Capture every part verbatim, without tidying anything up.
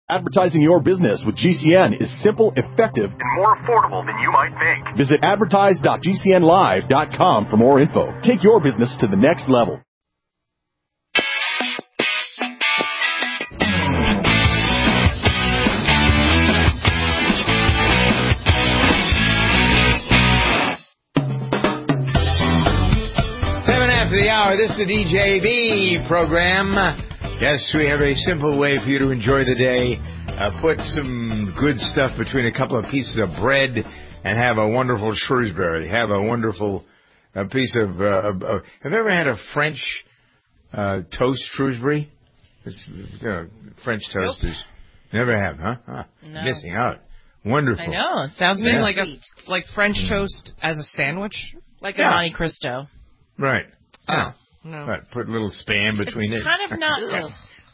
Advertising your business with G C N is simple, effective, and more affordable than you might think. Visit advertise dot g c n live dot com for more info. Take your business to the next level. Seven after the hour, this is the D J B program. Yes, we have a simple way for you to enjoy the day. Uh, put some good stuff between a couple of pieces of bread and have a wonderful Shrewsbury. Have a wonderful uh, piece of, uh, of, of... Have you ever had a French uh, toast Shrewsbury? It's, you know, French toast Nope. is... Never have, huh? huh. No. Missing out. Wonderful. I know. It sounds to me Yeah. like a like French toast as a sandwich, like Yeah. a Monte Cristo. Right. Yeah. Oh, no. What, put a little spam between It's it? kind of not ugh,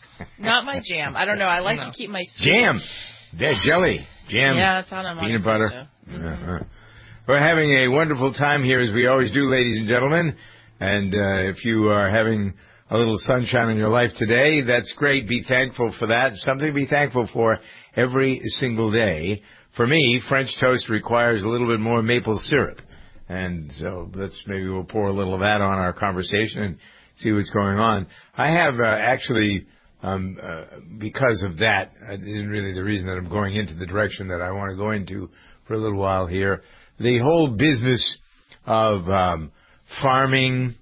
not my jam. I don't know. I like No. to keep my sweet. Jam. Yeah, jelly. Jam. Yeah, it's on a Monte Peanut butter. Cristo. Mm-hmm. Uh-huh. We're having a wonderful time here, as we always do, ladies and gentlemen. And uh, if you are having a little sunshine in your life today, that's great. Be thankful for that. Something to be thankful for every single day. For me, French toast requires a little bit more maple syrup. And so let's maybe we'll pour a little of that on our conversation and see what's going on. I have uh, actually, um, uh, because of that, uh, isn't really the reason that I'm going into the direction that I want to go into for a little while here. The whole business of um, farming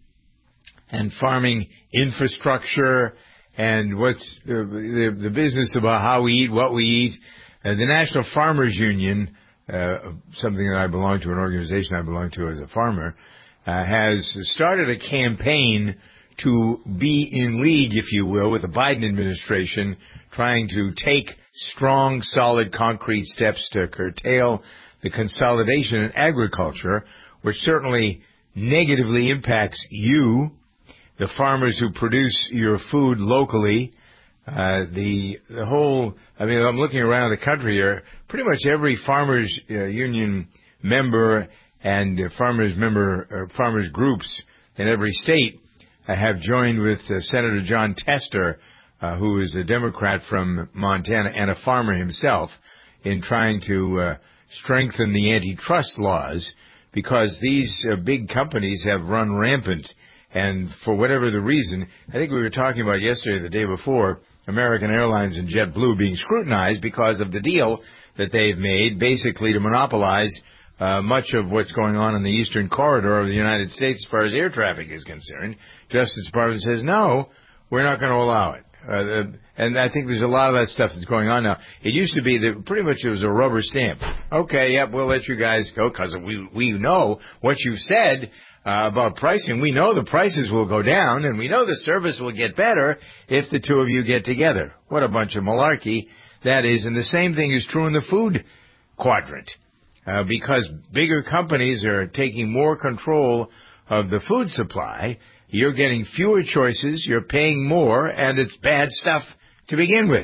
and farming infrastructure and what's uh, the, the business about how we eat, what we eat. Uh, the National Farmers Union, uh, something that I belong to, an organization I belong to as a farmer, uh, has started a campaign to be in league, if you will, with the Biden administration, trying to take strong, solid, concrete steps to curtail the consolidation in agriculture, which certainly negatively impacts you, the farmers who produce your food locally, uh, the the whole, I mean, I'm looking around the country here, pretty much every farmers uh, union member and uh, farmers member, uh, farmers groups in every state uh, have joined with uh, Senator John Tester, uh, who is a Democrat from Montana and a farmer himself, in trying to uh, strengthen the antitrust laws, because these uh, big companies have run rampant. And for whatever the reason, I think we were talking about yesterday, the day before, American Airlines and JetBlue being scrutinized because of the deal that they've made, basically to monopolize uh, much of what's going on in the eastern corridor of the United States as far as air traffic is concerned. Justice Department says, no, we're not going to allow it. Uh, and I think there's a lot of that stuff that's going on now. It used to be that pretty much it was a rubber stamp. Okay, yep, we'll let you guys go because we we know what you've said uh, about pricing. We know the prices will go down, and we know the service will get better if the two of you get together. What a bunch of malarkey that is. And the same thing is true in the food quadrant, uh, because bigger companies are taking more control of the food supply. You're getting fewer choices, you're paying more, and it's bad stuff to begin with.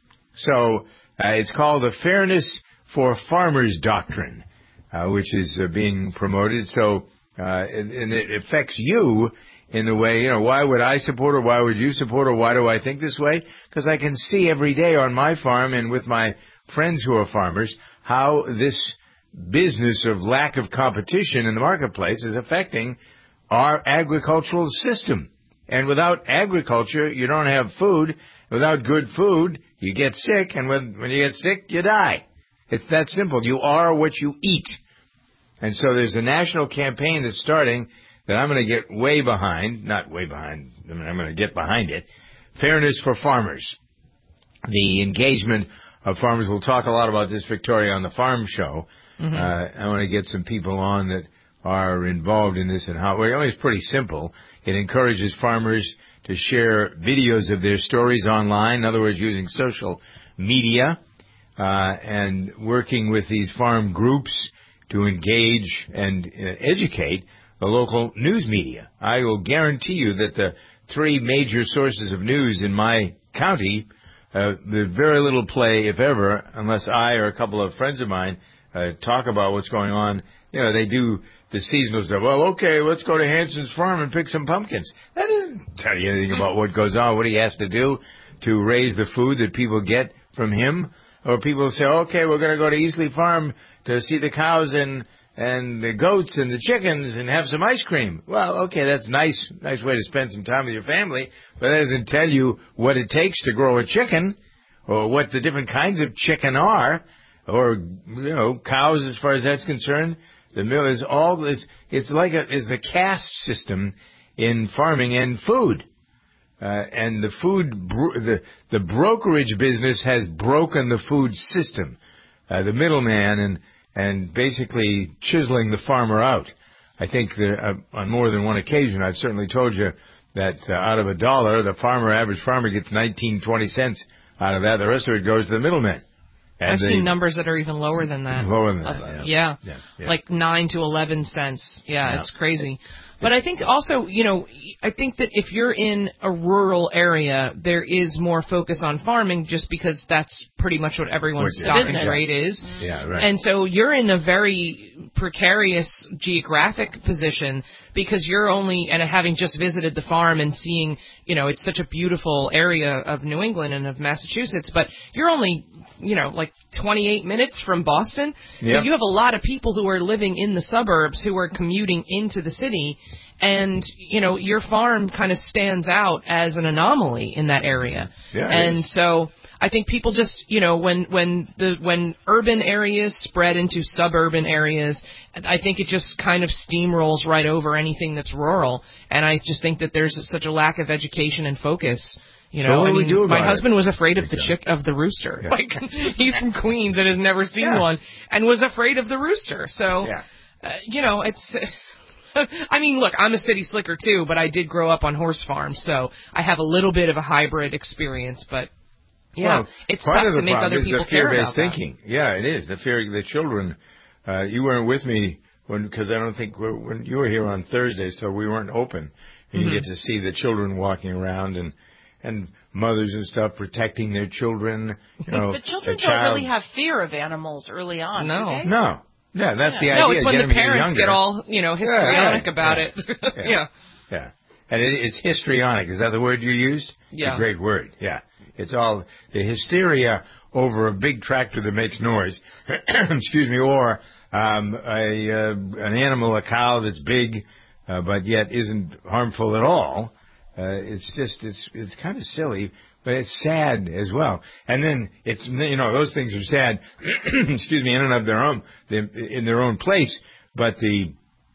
So uh, it's called the Fairness for Farmers Doctrine, uh, which is uh, being promoted. So uh, and, and it affects you in the way, you know, why would I support or why would you support or why do I think this way? Because I can see every day on my farm and with my friends who are farmers how this business of lack of competition in the marketplace is affecting our agricultural system. And without agriculture, you don't have food. Without good food, you get sick. And when, when you get sick, you die. It's that simple. You are what you eat. And so there's a national campaign that's starting that I'm going to get way behind. Not way behind. I mean, I'm going to get behind it. Fairness for Farmers. The engagement of farmers. We'll talk a lot about this, Victoria, on the Farm Show. Mm-hmm. Uh, I want to get some people on that are involved in this and how, well, it's pretty simple. It encourages farmers to share videos of their stories online, in other words, using social media, uh, and working with these farm groups to engage and uh, educate the local news media. I will guarantee you that the three major sources of news in my county, uh, there's very little play, if ever, unless I or a couple of friends of mine uh, talk about what's going on. You know, they do the seasonal stuff. Well, okay, let's go to Hanson's farm and pick some pumpkins. That doesn't tell you anything about what goes on, what he has to do to raise the food that people get from him. Or people say, okay, we're going to go to Easley Farm to see the cows and and the goats and the chickens and have some ice cream. Well, okay, that's nice, nice way to spend some time with your family, but that doesn't tell you what it takes to grow a chicken or what the different kinds of chicken are or, you know, cows as far as that's concerned. The mill is all this, it's like a, is the caste system in farming and food. Uh, and the food, bro- the, the brokerage business has broken the food system. Uh, the middleman and, and basically chiseling the farmer out. I think that, uh, on more than one occasion, I've certainly told you that uh, out of a dollar, the farmer, average farmer gets nineteen, twenty cents out of that. The rest of it goes to the middleman. And I've they, seen numbers that are even lower than that. Lower than that, uh, yeah. Yeah. Yeah, yeah. Like nine to eleven cents. Yeah, Yeah. it's crazy. But I think also, you know, I think that if you're in a rural area, there is more focus on farming just because that's pretty much what everyone's What- stock yeah, rate is. Yeah, right. And so you're in a very precarious geographic position because you're only, and having just visited the farm and seeing, you know, it's such a beautiful area of New England and of Massachusetts, but you're only, you know, like twenty-eight minutes from Boston. So Yep. you have a lot of people who are living in the suburbs who are commuting into the city. And, you know, your farm kind of stands out as an anomaly in that area. Yeah, it and is. so I think people just, you know, when, when the, when urban areas spread into suburban areas, I think it just kind of steamrolls right over anything that's rural. And I just think that there's such a lack of education and focus. You know, So what I do we mean, do about my it? husband was afraid of the Okay. chick, of the rooster. Yeah. Like, he's from Queens and has never seen Yeah. one and was afraid of the rooster. So, Yeah. uh, you know, it's, I mean, look, I'm a city slicker too, but I did grow up on horse farms, so I have a little bit of a hybrid experience. But yeah, Well, it's part tough of the to make problem other is people the care fear-based about that. thinking. Yeah, it is the fear. The children. Uh, you weren't with me when because I don't think we're, when you were here on Thursday, so we weren't open. And Mm-hmm. you get to see the children walking around and and mothers and stuff protecting their children. You know, But children a don't child, really have fear of animals early on, No. do they? No, yeah, that's the idea. No, it's when Get the them parents younger. get all, you know, histrionic Yeah, about yeah, it. yeah. yeah. Yeah. And it, it's histrionic. Is that the word you used? Yeah. It's a great word. Yeah. It's all the hysteria over a big tractor that makes noise. Excuse me. Or um, a uh, an animal, a cow that's big, uh, but yet isn't harmful at all. Uh, it's just it's it's kind of silly, but it's sad as well. And then it's you know those things are sad. Excuse me, in and of their own in their own place. But the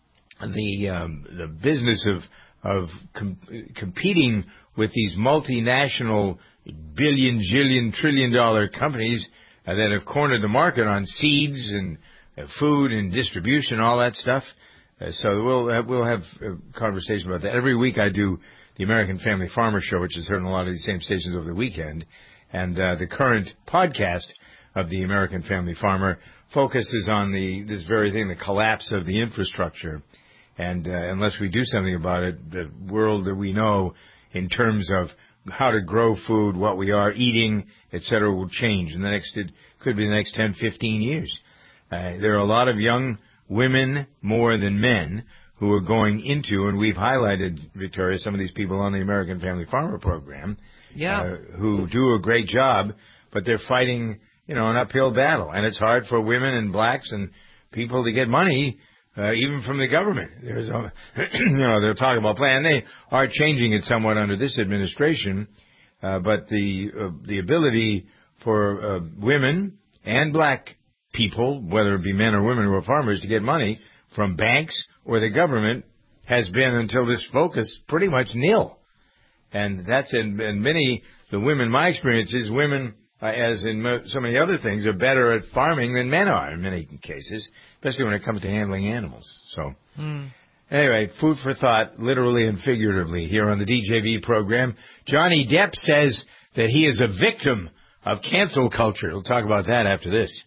the um, the business of of com- competing with these multinational billion, jillion, trillion dollar companies uh, that have cornered the market on seeds and uh, food and distribution, all that stuff. Uh, so we'll uh, we'll have a conversation about that. Every week I do the American Family Farmer Show, which is heard on a lot of these same stations over the weekend. And uh, the current podcast of the American Family Farmer focuses on the this very thing, the collapse of the infrastructure. And uh, unless we do something about it, the world that we know in terms of how to grow food, what we are eating, et cetera, will change in the next, it could be the next ten, fifteen years. Uh, there are a lot of young women, more than men, who are going into, and we've highlighted, Victoria, some of these people on the American Family Farmer Program, Yeah. uh, who do a great job, but they're fighting, you know, an uphill battle. And it's hard for women and blacks and people to get money, uh, even from the government. There's a, you know, they're talking about plan. They are changing it somewhat under this administration, uh, but the uh, the ability for uh, women and black people, whether it be men or women who are farmers, to get money from banks or the government has been, until this focus, pretty much nil. And that's in, in many, the women, my experience is women, uh, as in mo- so many other things, are better at farming than men are in many cases, especially when it comes to handling animals. So, Mm. anyway, food for thought, literally and figuratively, here on the D J V program. Johnny Depp says that he is a victim of cancel culture. We'll talk about that after this.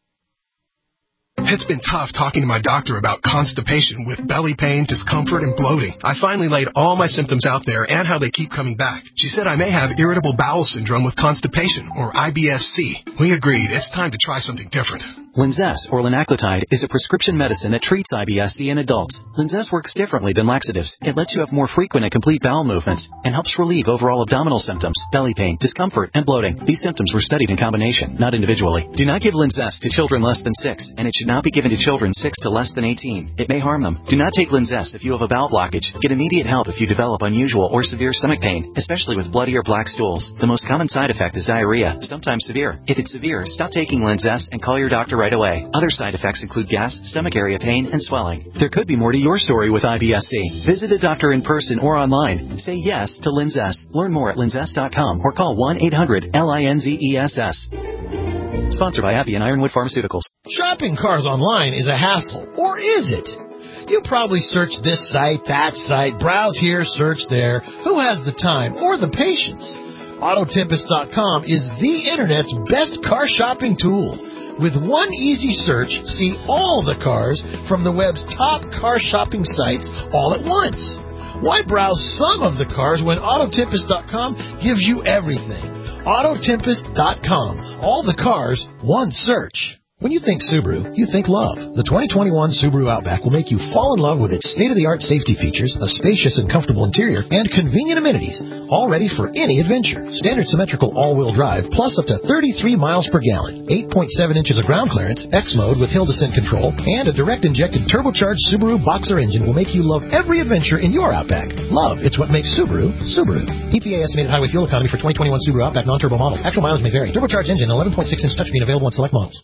It's been tough talking to my doctor about constipation with belly pain, discomfort, and bloating. I finally laid all my symptoms out there and how they keep coming back. She said I may have irritable bowel syndrome with constipation, or I B S C. We agreed it's time to try something different. Linzess, or linaclotide, is a prescription medicine that treats I B S C in adults. Linzess works differently than laxatives. It lets you have more frequent and complete bowel movements and helps relieve overall abdominal symptoms, belly pain, discomfort, and bloating. These symptoms were studied in combination, not individually. Do not give Linzess to children less than six, and it should not be given to children six to less than eighteen. It may harm them. Do not take Linzess if you have a bowel blockage. Get immediate help if you develop unusual or severe stomach pain, especially with bloody or black stools. The most common side effect is diarrhea, sometimes severe. If it's severe, stop taking Linzess and call your doctor right away. Other side effects include gas, stomach area pain, and swelling. There could be more to your story with I B S C. Visit a doctor in person or online. Say yes to Linzess. Learn more at linzess dot com or call one eight hundred L I N Z E S S. Sponsored by Abbey and Ironwood Pharmaceuticals. Shopping cars online is a hassle, or is it? You probably search this site, that site, browse here, search there. Who has the time or the patience? Auto Tempest dot com is the Internet's best car shopping tool. With one easy search, see all the cars from the web's top car shopping sites all at once. Why browse some of the cars when Auto Tempest dot com gives you everything? Auto Tempest dot com. All the cars, one search. When you think Subaru, you think love. The twenty twenty-one Subaru Outback will make you fall in love with its state-of-the-art safety features, a spacious and comfortable interior, and convenient amenities, all ready for any adventure. Standard symmetrical all-wheel drive, plus up to thirty-three miles per gallon, eight point seven inches of ground clearance, X-Mode with hill descent control, and a direct-injected turbocharged Subaru Boxer engine will make you love every adventure in your Outback. Love, it's what makes Subaru, Subaru. E P A estimated highway fuel economy for twenty twenty-one Subaru Outback non-turbo models. Actual mileage may vary. Turbocharged engine, eleven point six inch touchscreen available on select models.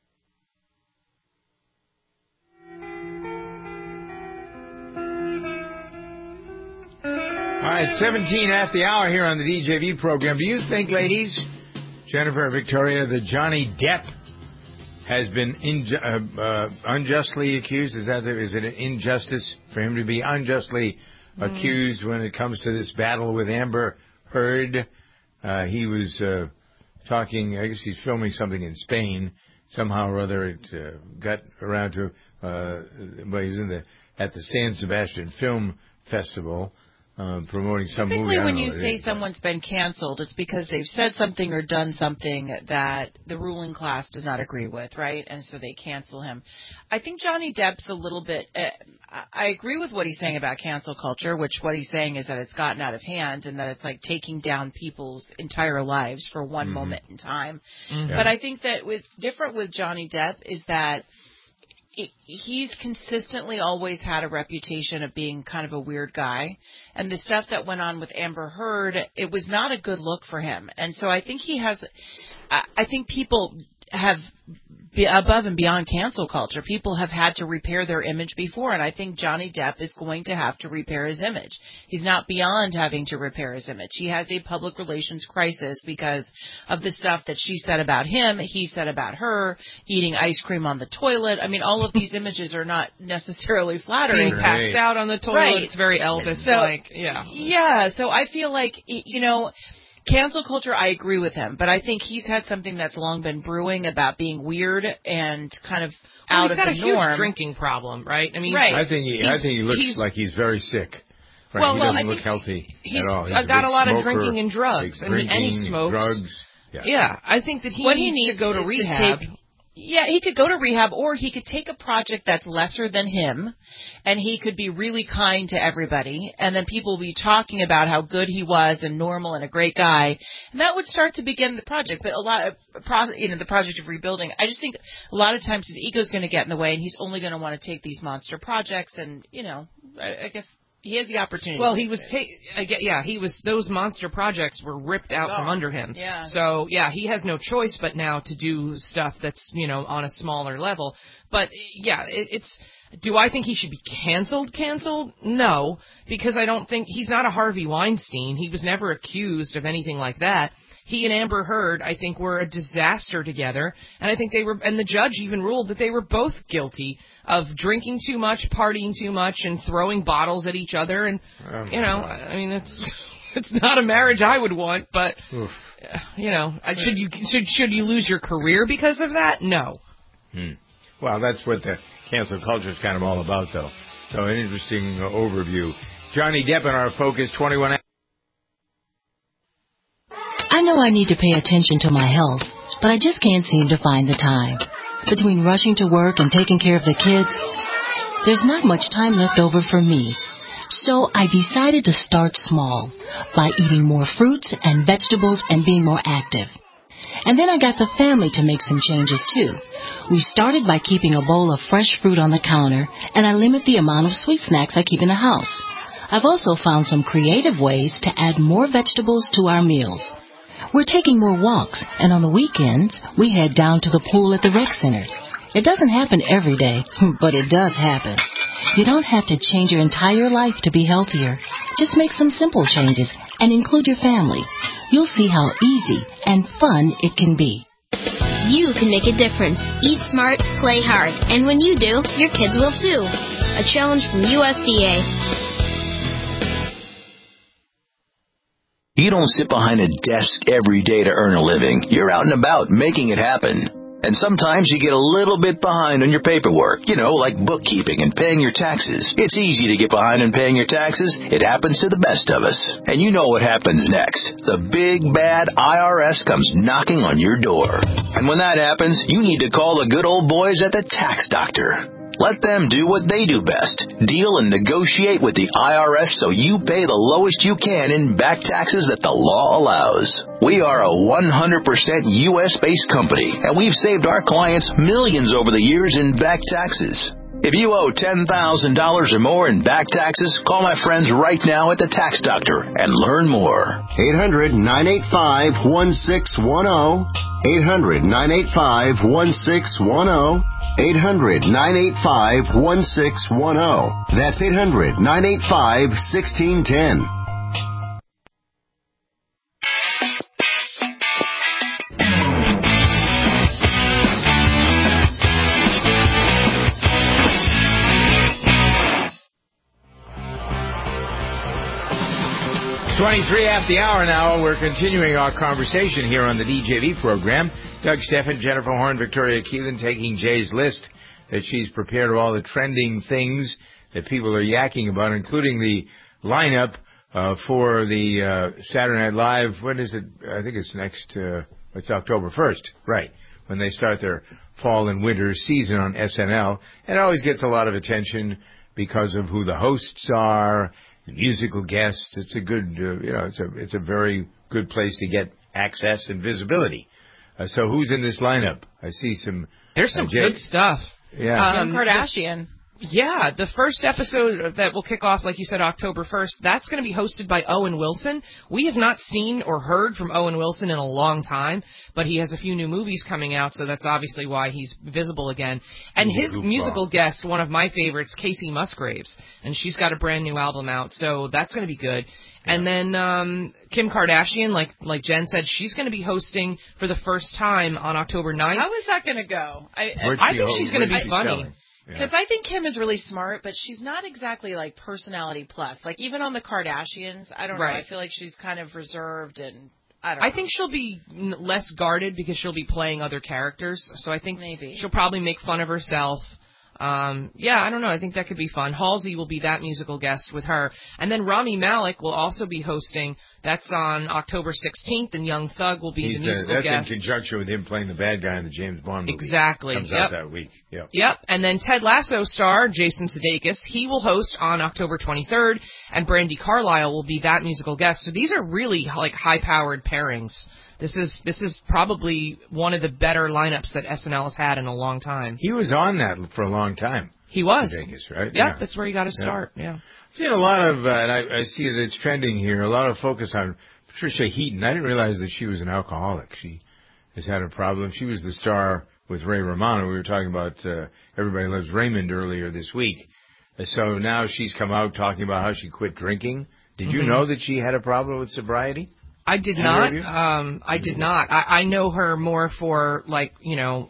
All right, seventeen after the hour here on the D J V program. Do you think, ladies, Jennifer and Victoria, that Johnny Depp has been inju- uh, uh, unjustly accused? Is that is it an injustice for him to be unjustly mm. accused when it comes to this battle with Amber Heard? Uh, he was uh, talking, I guess he's filming something in Spain. Somehow or other it uh, got around to, uh, well, he was in the, at the San Sebastian Film Festival. Uh, promoting some Typically movie. when you say someone's been canceled, it's because they've said something or done something that the ruling class does not agree with, right? And so they cancel him. I think Johnny Depp's a little bit uh, – I agree with what he's saying about cancel culture, which what he's saying is that it's gotten out of hand and that it's like taking down people's entire lives for one mm-hmm. moment in time. Mm-hmm. But I think that what's different with Johnny Depp is that he's consistently always had a reputation of being kind of a weird guy. And the stuff that went on with Amber Heard, it was not a good look for him. And so I think he has – I think people have – above and beyond cancel culture, people have had to repair their image before, and I think Johnny Depp is going to have to repair his image. He's not beyond having to repair his image. He has a public relations crisis because of the stuff that she said about him, he said about her, eating ice cream on the toilet. I mean, all of these images are not necessarily flattering. Being passed out on the toilet, right. It's very Elvis-like. So, yeah. Yeah, so I feel like, you know, cancel culture, I agree with him, but I think he's had something that's long been brewing about being weird and kind of well, out of the norm. He's got a huge drinking problem, right? I mean, right. I think he, I think he looks he's, like he's very sick. Right? Well, he well, doesn't I look healthy he's at all. He's a got a lot smoker, of drinking and drugs, and, drinking, and he smokes. Drugs. Yeah. yeah, I think that he what needs, he needs to go to rehab. To take, yeah, he could go to rehab, or he could take a project that's lesser than him, and he could be really kind to everybody, and then people will be talking about how good he was and normal and a great guy, and that would start to begin the project. But a lot of, you know, the project of rebuilding, I just think a lot of times his ego's going to get in the way, and he's only going to want to take these monster projects, and, you know, I, I guess he has the opportunity. Well, he was ta- yeah, he was those monster projects were ripped out oh, from under him. Yeah. So, yeah, he has no choice but now to do stuff that's, you know, on a smaller level. But yeah, it, it's do I think he should be canceled canceled? No, because I don't think he's not a Harvey Weinstein. He was never accused of anything like that. He and Amber Heard, I think, were a disaster together, and I think they were, and the judge even ruled that they were both guilty of drinking too much, partying too much, and throwing bottles at each other. And oh you know, God. I mean, it's it's not a marriage I would want, but Oof. you know, should you should should you lose your career because of that? No. Hmm. Well, that's what the cancel culture is kind of all about, though. So an interesting uh, overview. Johnny Depp in our Focus twenty-one. I know I need to pay attention to my health, but I just can't seem to find the time. Between rushing to work and taking care of the kids, there's not much time left over for me. So I decided to start small by eating more fruits and vegetables and being more active. And then I got the family to make some changes too. We started by keeping a bowl of fresh fruit on the counter, and I limit the amount of sweet snacks I keep in the house. I've also found some creative ways to add more vegetables to our meals. We're taking more walks, and on the weekends, we head down to the pool at the rec center. It doesn't happen every day, but it does happen. You don't have to change your entire life to be healthier. Just make some simple changes and include your family. You'll see how easy and fun it can be. You can make a difference. Eat smart, play hard. And when you do, your kids will too. A challenge from U S D A. You don't sit behind a desk every day to earn a living. You're out and about making it happen. And sometimes you get a little bit behind on your paperwork, you know, like bookkeeping and paying your taxes. It's easy to get behind on paying your taxes. It happens to the best of us. And you know what happens next. The big, bad I R S comes knocking on your door. And when that happens, you need to call the good old boys at the Tax Doctor. Let them do what they do best. Deal and negotiate with the I R S so you pay the lowest you can in back taxes that the law allows. We are a one hundred percent U S-based company, and we've saved our clients millions over the years in back taxes. If you owe ten thousand dollars or more in back taxes, call my friends right now at the Tax Doctor and learn more. eight hundred, nine eight five, one six one zero. eight hundred, nine eight five, one six one zero. eight hundred, nine eight five, one six one zero. That's eight hundred, nine eight five, one six one zero. twenty-three after the hour now. We're continuing our conversation here on the D J V program. Doug Steffen, Jennifer Horn, Victoria Keelan taking Jay's list that she's prepared of all the trending things that people are yakking about, including the lineup uh, for the uh, Saturday Night Live. When is it? I think it's next, uh, it's October first, right, when they start their fall and winter season on S N L. And it always gets a lot of attention because of who the hosts are, the musical guests. It's a good, uh, you know, it's a, it's a very good place to get access and visibility. Uh, so who's in this lineup? I see some... There's some uh, good stuff. Yeah. Um, Kim Kardashian. Yeah, the first episode that will kick off, like you said, October first, that's going to be hosted by Owen Wilson. We have not seen or heard from Owen Wilson in a long time, but he has a few new movies coming out, so that's obviously why he's visible again. And his musical guest, one of my favorites, Casey Musgraves, and she's got a brand new album out, so that's going to be good. Yeah. And then um, Kim Kardashian, like like Jen said, she's going to be hosting for the first time on October ninth. How is that going to go? I, I think she's going to be funny. Because yeah. I think Kim is really smart, but she's not exactly like personality plus. Like even on the Kardashians, I don't right. know. I feel like she's kind of reserved and I don't know. I think she'll be less guarded because she'll be playing other characters. So I think maybe she'll probably make fun of herself. Um, yeah, I don't know. I think that could be fun. Halsey will be that musical guest with her. And then Rami Malek will also be hosting. That's on October sixteenth, and Young Thug will be He's the musical the, that's guest. That's in conjunction with him playing the bad guy in the James Bond movie. Exactly. Comes yep. out that week. Yep. Yep. And then Ted Lasso star Jason Sudeikis, he will host on October twenty-third, and Brandi Carlile will be that musical guest. So these are really like high-powered pairings. This is this is probably one of the better lineups that S N L has had in a long time. He was on that for a long time. He was. Vegas, right? Yep, yeah, that's where he got his start. Yeah. I've seen a lot of, uh, and I, I see that it's trending here, a lot of focus on Patricia Heaton. I didn't realize that she was an alcoholic. She has had a problem. She was the star with Ray Romano. We were talking about uh, Everybody Loves Raymond earlier this week. Uh, so now she's come out talking about how she quit drinking. Did mm-hmm. you know that she had a problem with sobriety? I did not. Um, I did not. I, I know her more for, like, you know,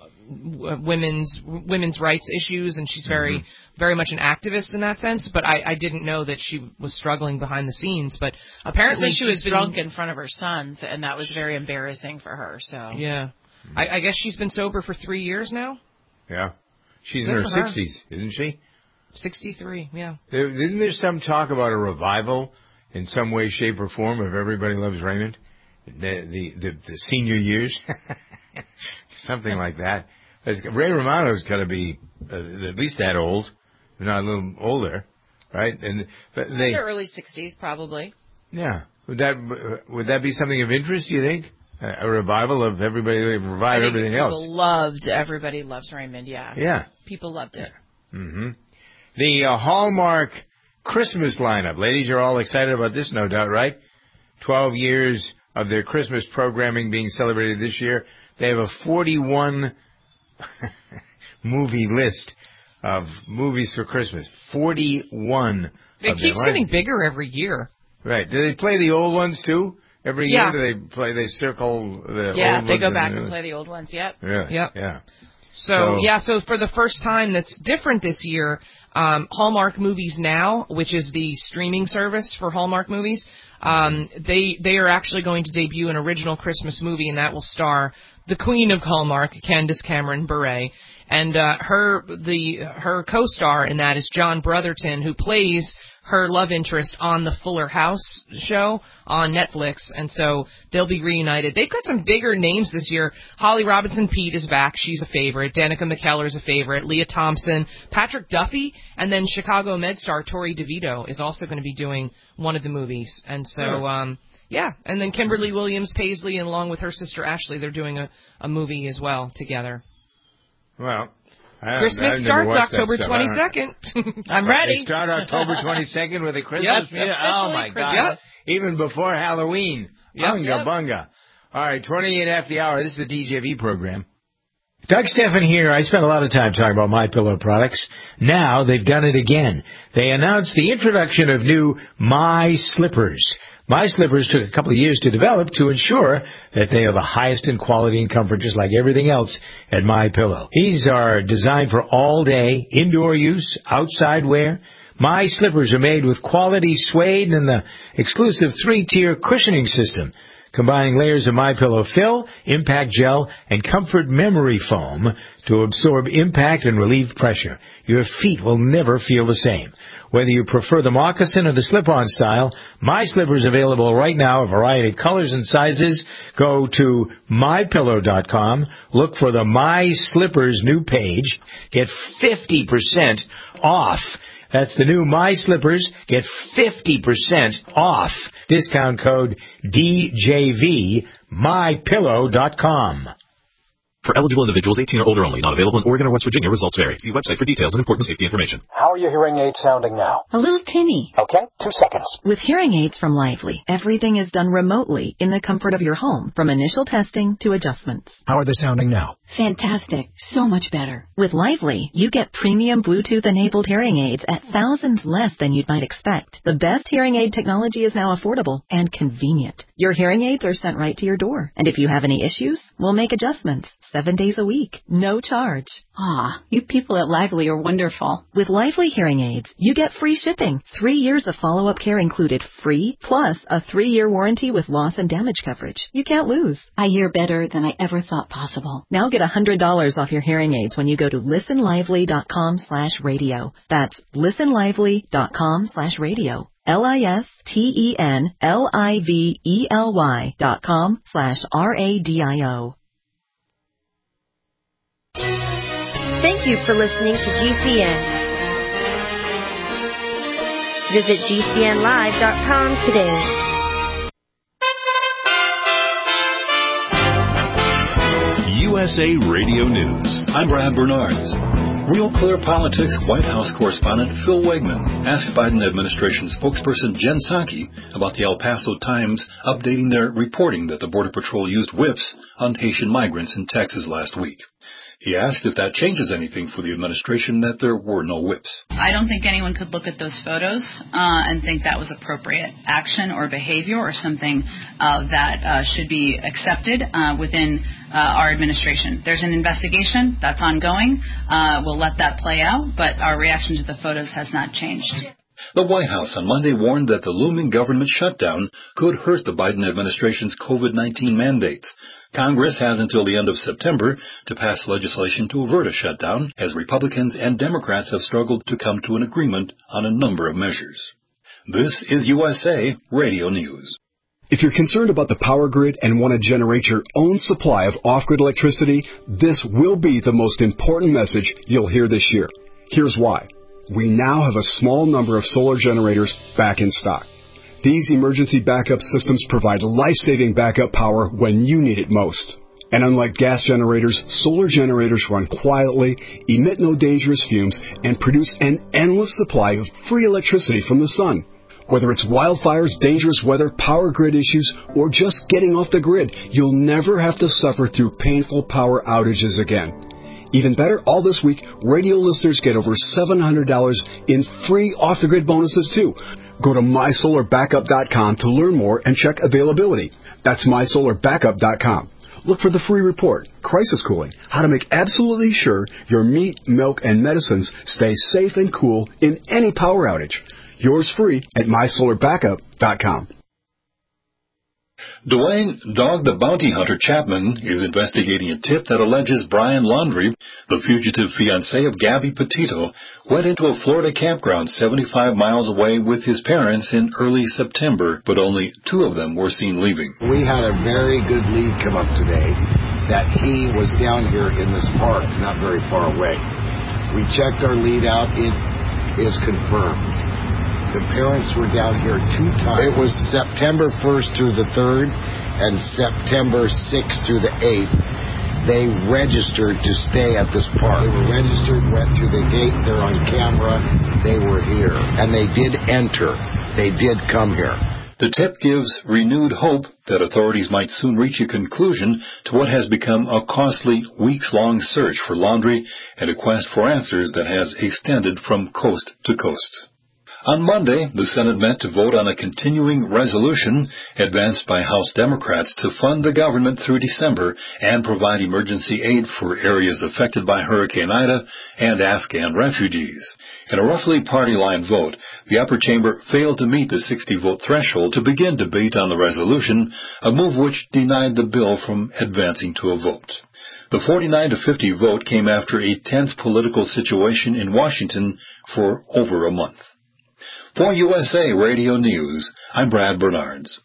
women's women's rights issues, and she's very mm-hmm. very much an activist in that sense. But I, I didn't know that she was struggling behind the scenes. But apparently she was been, drunk in front of her sons, and that was very embarrassing for her. So yeah, mm-hmm. I, I guess she's been sober for three years now. Yeah, she's Good in her sixties, isn't she? Sixty-three. Yeah. There, isn't there some talk about a revival in some way, shape, or form of Everybody Loves Raymond? The the the, the senior years, something like that. Ray Romano's got to be uh, at least that old, if not a little older, right? And but they They're early sixties, probably. Yeah. Would that would that be something of interest, do you think? A revival of everybody, revive everything people else. People loved, everybody loves Raymond, yeah. Yeah. People loved it. Mm-hmm. The uh, Hallmark Christmas lineup. Ladies, you're all excited about this, no doubt, right? Twelve years of their Christmas programming being celebrated this year. They have a forty-one movie list of movies for Christmas. forty-one It of keeps them, getting right? bigger every year. Right. Do they play the old ones, too? Every year, Yeah. do they play, they circle the Yeah, old they ones go back and, and play the old ones, yep. Really? Yep. Yeah. So, So- yeah, so for the first time that's different this year, um, Hallmark Movies Now, which is the streaming service for Hallmark movies, um, they they are actually going to debut an original Christmas movie, and that will star the Queen of Hallmark, Candace Cameron Bure, and uh, her the her co-star in that is John Brotherton, who plays her love interest on the Fuller House show on Netflix, and so they'll be reunited. They've got some bigger names this year. Holly Robinson Peete is back. She's a favorite. Danica McKellar's a favorite. Leah Thompson, Patrick Duffy, and then Chicago Med star Tori DeVito is also going to be doing one of the movies. And so, Sure. um, yeah, and then Kimberly Williams Paisley, and along with her sister Ashley, they're doing a, a movie as well together. Well, I, Christmas I've never starts watched that October stuff. I don't- twenty-second. I'm ready. They start October twenty-second with a Christmas Yep. music? Oh, my Officially God. Christmas. Even before Halloween. Yep. Bunga, Yep. bunga. All right, twenty-eight after the hour. This is the D J V program. Doug Stephan here. I spent a lot of time talking about MyPillow products. Now they've done it again. They announced the introduction of new My Slippers. My Slippers took a couple of years to develop to ensure that they are the highest in quality and comfort, just like everything else at MyPillow. These are designed for all-day indoor use, outside wear. My Slippers are made with quality suede and the exclusive three-tier cushioning system, combining layers of MyPillow fill, impact gel, and comfort memory foam to absorb impact and relieve pressure. Your feet will never feel the same. Whether you prefer the moccasin or the slip-on style, My Slippers available right now, a variety of colors and sizes. Go to my pillow dot com, look for the My Slippers new page, get fifty percent off. That's the new My Slippers. Get fifty percent off. Discount code D J V, my pillow dot com. For eligible individuals eighteen or older only. Not available in Oregon or West Virginia. Results vary. See website for details and important safety information. How are your hearing aids sounding now? A little tinny. Okay, two seconds. With hearing aids from Lively, everything is done remotely in the comfort of your home, from initial testing to adjustments. How are they sounding now? Fantastic. So much better. With Lively, you get premium Bluetooth-enabled hearing aids at thousands less than you'd might expect. The best hearing aid technology is now affordable and convenient. Your hearing aids are sent right to your door. And if you have any issues, we'll make adjustments seven days a week. No charge. Ah, you people at Lively are wonderful. With Lively hearing aids, you get free shipping, three years of follow-up care included free, plus a three-year warranty with loss and damage coverage. You can't lose. I hear better than I ever thought possible. Now get one hundred dollars off your hearing aids when you go to listen lively dot com slash radio. That's listen lively dot com slash radio. L I S T E N L I V E L Y dot com slash R A D I O. Thank you for listening to G C N. Visit G C N live dot com today. U S A Radio News. I'm Brad Bernards. Real Clear Politics White House correspondent Phil Wegman asked Biden administration spokesperson Jen Psaki about the El Paso Times updating their reporting that the Border Patrol used whips on Haitian migrants in Texas last week. He asked if that changes anything for the administration that there were no whips. I don't think anyone could look at those photos uh, and think that was appropriate action or behavior or something uh, that uh, should be accepted uh, within uh, our administration. There's an investigation that's ongoing. Uh, we'll let that play out, but our reaction to the photos has not changed. The White House on Monday warned that the looming government shutdown could hurt the Biden administration's COVID nineteen mandates. Congress has until the end of September to pass legislation to avert a shutdown, as Republicans and Democrats have struggled to come to an agreement on a number of measures. This is U S A Radio News. If you're concerned about the power grid and want to generate your own supply of off-grid electricity, this will be the most important message you'll hear this year. Here's why. We now have a small number of solar generators back in stock. These emergency backup systems provide life-saving backup power when you need it most. And unlike gas generators, solar generators run quietly, emit no dangerous fumes, and produce an endless supply of free electricity from the sun. Whether it's wildfires, dangerous weather, power grid issues, or just getting off the grid, you'll never have to suffer through painful power outages again. Even better, all this week, radio listeners get over seven hundred dollars in free off-the-grid bonuses, too. Go to my solar backup dot com to learn more and check availability. That's my solar backup dot com. Look for the free report, Crisis Cooling, how to make absolutely sure your meat, milk, and medicines stay safe and cool in any power outage. Yours free at my solar backup dot com. Dwayne Dog the Bounty Hunter Chapman is investigating a tip that alleges Brian Laundrie, the fugitive fiancé of Gabby Petito, went into a Florida campground seventy-five miles away with his parents in early September, but only two of them were seen leaving. We had a very good lead come up today that he was down here in this park, not very far away. We checked our lead out. It is confirmed. The parents were down here two times. It was September first through the third and September sixth through the eighth. They registered to stay at this park. They were registered, went through the gate, they're on camera, they were here. And they did enter. They did come here. The tip gives renewed hope that authorities might soon reach a conclusion to what has become a costly, weeks-long search for Laundrie and a quest for answers that has extended from coast to coast. On Monday, the Senate met to vote on a continuing resolution advanced by House Democrats to fund the government through December and provide emergency aid for areas affected by Hurricane Ida and Afghan refugees. In a roughly party-line vote, the upper chamber failed to meet the sixty-vote threshold to begin debate on the resolution, a move which denied the bill from advancing to a vote. The forty-nine to fifty vote came after a tense political situation in Washington for over a month. For U S A Radio News, I'm Brad Bernards.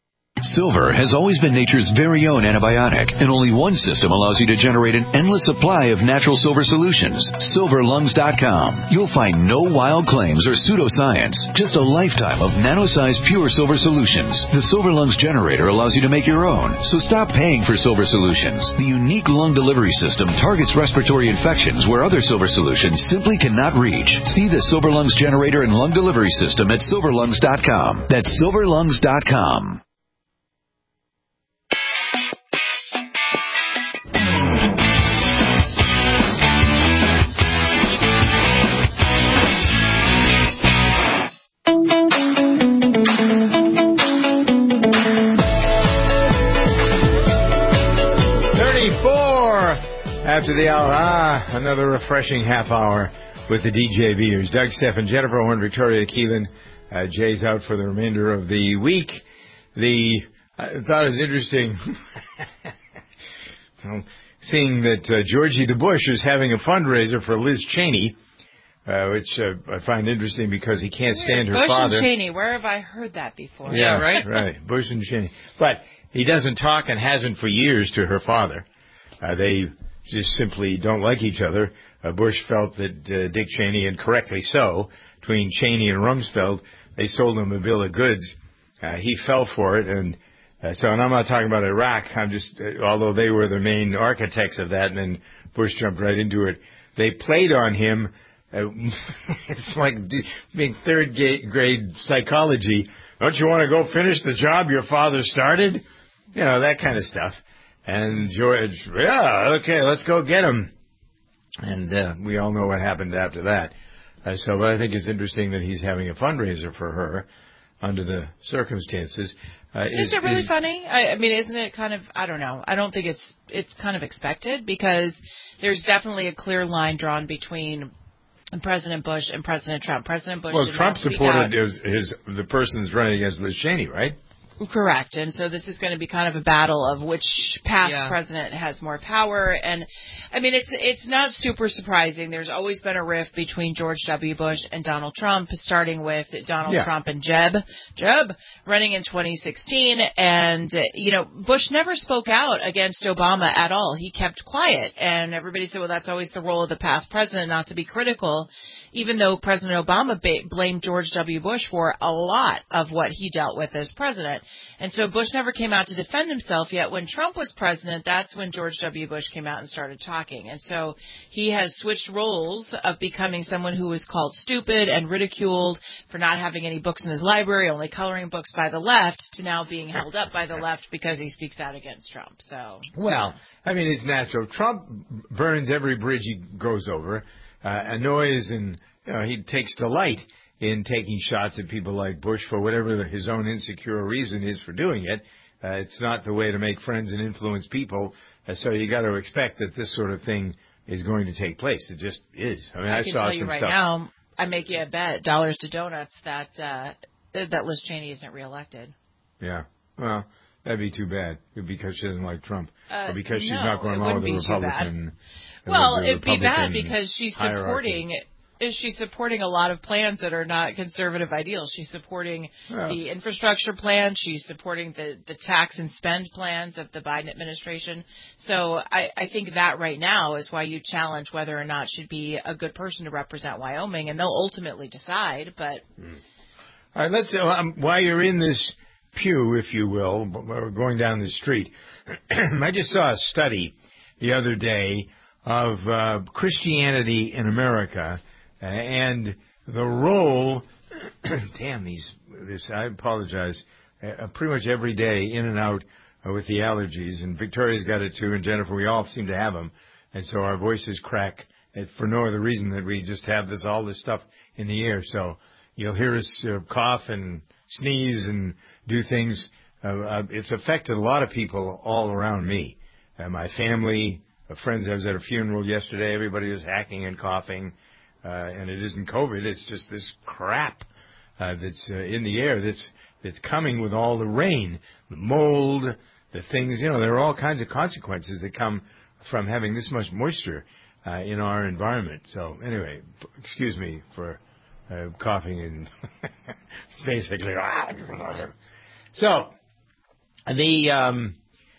Silver has always been nature's very own antibiotic, and only one system allows you to generate an endless supply of natural silver solutions. silver lungs dot com. You'll find no wild claims or pseudoscience, just a lifetime of nano-sized pure silver solutions. The Silver Lungs generator allows you to make your own, so stop paying for silver solutions. The unique lung delivery system targets respiratory infections where other silver solutions simply cannot reach. See the Silver Lungs generator and lung delivery system at silver lungs dot com. That's silver lungs dot com. After the hour, ah, another refreshing half hour with the D J Vers. Doug, Steph, Jennifer Horn, Victoria Keelan. Uh, Jay's out for the remainder of the week. The I thought it was interesting seeing that uh, Georgie the Bush is having a fundraiser for Liz Cheney, uh, which uh, I find interesting because he can't stand her Bush father. Bush and Cheney, where have I heard that before? Yeah, yeah, right, right. Bush and Cheney. But he doesn't talk and hasn't for years to her father. Uh, they just simply don't like each other. Uh, Bush felt that uh, Dick Cheney, and correctly so, between Cheney and Rumsfeld, they sold him a bill of goods. Uh, he fell for it, and uh, so, and I'm not talking about Iraq. I'm just, uh, although they were the main architects of that, and then Bush jumped right into it. They played on him. Uh, it's like being third grade psychology. Don't you want to go finish the job your father started? You know, that kind of stuff. And George, yeah, okay, let's go get him. And uh, we all know what happened after that. Uh, so but I think it's interesting that he's having a fundraiser for her under the circumstances. Uh, is, is it really is, funny? I, I mean, isn't it kind of, I don't know. I don't think it's it's kind of expected because there's definitely a clear line drawn between President Bush and President Trump. President Bush Well, did Trump not speak supported out. his, his the person who's running against Liz Cheney, right? Correct. And so this is going to be kind of a battle of which past Yeah. president has more power. And I mean, it's it's not super surprising. There's always been a rift between George W. Bush and Donald Trump, starting with Donald Yeah. Trump and Jeb, Jeb running in twenty sixteen. And, uh, you know, Bush never spoke out against Obama at all. He kept quiet. And everybody said, well, that's always the role of the past president, not to be critical, even though President Obama ba- blamed George W. Bush for a lot of what he dealt with as president. And so Bush never came out to defend himself, yet when Trump was president, that's when George W. Bush came out and started talking. And so he has switched roles of becoming someone who was called stupid and ridiculed for not having any books in his library, only coloring books by the left, to now being held up by the left because he speaks out against Trump. So, Well, I mean, it's natural. Trump burns every bridge he goes over, uh, annoys, and you know, he takes delight in taking shots at people like Bush for whatever his own insecure reason is for doing it. Uh, it's not the way to make friends and influence people, uh, so you got to expect that this sort of thing is going to take place. It just is. I mean, I, I can saw tell some you right stuff. now, I make you a bet, dollars to donuts, that uh, that Liz Cheney isn't reelected. Yeah. Well, that'd be too bad because she doesn't like Trump, Uh, or because she's no, not going it along with wouldn't the be too bad. Republican. Well, with the it'd be bad Republican because she's hierarchy. supporting is she's supporting a lot of plans that are not conservative ideals. She's supporting Well. the infrastructure plan. She's supporting the, the tax and spend plans of the Biden administration. So I, I think that right now is why you challenge whether or not she'd be a good person to represent Wyoming, and they'll ultimately decide. But All right, let's. Uh, um, while you're in this pew, if you will, b- we're going down the street. I just saw a study the other day of uh, Christianity in America uh, and the role. damn these! This I apologize. Uh, pretty much every day, in and out uh, with the allergies, and Victoria's got it too, and Jennifer. We all seem to have them, and so our voices crack uh, for no other reason than we just have this all this stuff in the air. So. You'll hear us uh, cough and sneeze and do things. Uh, uh, it's affected a lot of people all around me. Uh, my family, uh, friends. I was at a funeral yesterday. Everybody was hacking and coughing. Uh, and it isn't COVID. It's just this crap uh, that's uh, in the air that's that's coming with all the rain, the mold, the things. You know, there are all kinds of consequences that come from having this much moisture uh, in our environment. So anyway, p- excuse me for... Uh, coughing and basically. So the um,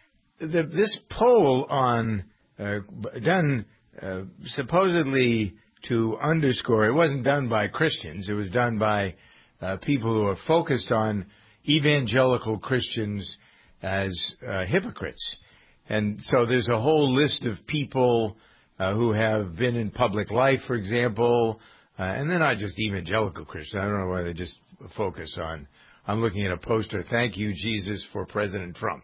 the this poll on uh, done uh, supposedly to underscore, it wasn't done by Christians. It was done by uh, people who are focused on evangelical Christians as uh, hypocrites. And so there's a whole list of people uh, who have been in public life, for example. Uh, and they're not just evangelical Christians. I don't know why they just focus on. I'm looking at a poster. Thank you, Jesus, for President Trump.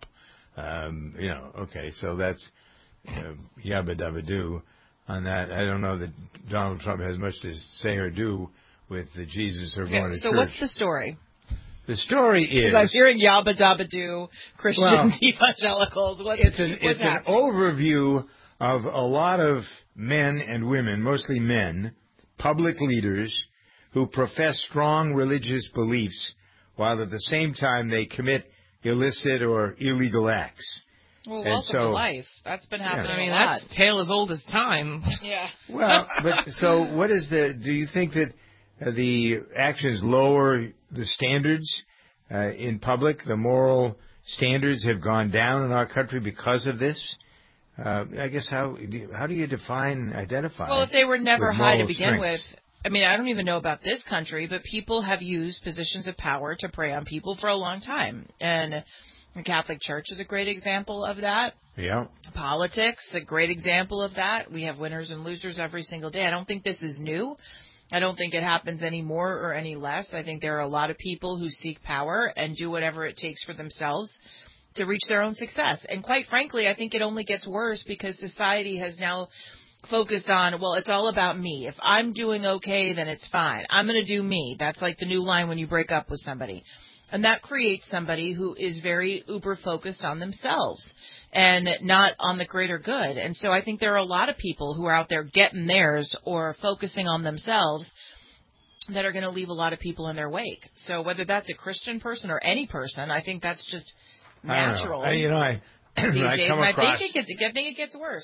Um, you know, okay, so that's uh, yabba dabba do on that. I don't know that Donald Trump has much to say or do with the Jesus or going okay, to so church. what's the story? The story is. I'm hearing yabba dabba do Christian Well, evangelicals. What's, it's an what's it's an happening? overview of a lot of men and women, mostly men, public leaders who profess strong religious beliefs while at the same time they commit illicit or illegal acts. Well, And welcome so- to life. That's been happening. I mean, a lot. that's tale as old as time. Yeah. Well, but so what is the? Do you think that uh, the actions lower the standards uh, in public? The moral standards have gone down in our country because of this. Uh, I guess how do you, how do you define identify? Well, if they were never with high to moral begin strengths? with, I mean, I don't even know about this country, but people have used positions of power to prey on people for a long time. And the Catholic Church is a great example of that. Yeah. Politics, a great example of that. We have winners and losers every single day. I don't think this is new. I don't think it happens any more or any less. I think there are a lot of people who seek power and do whatever it takes for themselves to reach their own success. And quite frankly, I think it only gets worse because society has now focused on, well, it's all about me. If I'm doing okay, then it's fine. I'm going to do me. That's like the new line when you break up with somebody. And that creates somebody who is very uber focused on themselves and not on the greater good. And so I think there are a lot of people who are out there getting theirs or focusing on themselves that are going to leave a lot of people in their wake. So whether that's a Christian person or any person, I think that's just natural. I don't know. I, you know, I, these I days, come and across. I think it gets, I think it gets worse.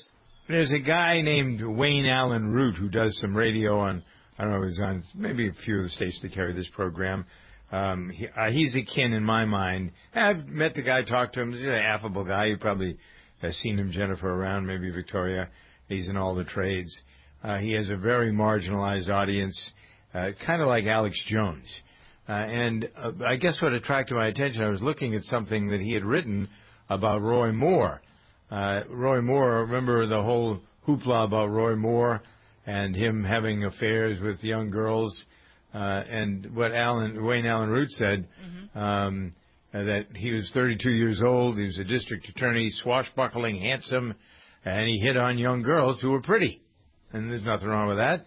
There's a guy named Wayne Allen Root who does some radio on, I don't know, he's on maybe a few of the stations that carry this program. Um, he, uh, he's a kin in my mind. I've met the guy, talked to him. He's an affable guy. You probably have seen him, Jennifer, around, maybe Victoria. He's in all the trades. Uh, he has a very marginalized audience, uh, kind of like Alex Jones. Uh, and uh, I guess what attracted my attention, I was looking at something that he had written about Roy Moore. Uh, Roy Moore, remember the whole hoopla about Roy Moore and him having affairs with young girls? Uh, and what Alan, Wayne Allen Root said, mm-hmm. um, uh, that he was thirty-two years old, he was a district attorney, swashbuckling, handsome, and he hit on young girls who were pretty. And there's nothing wrong with that.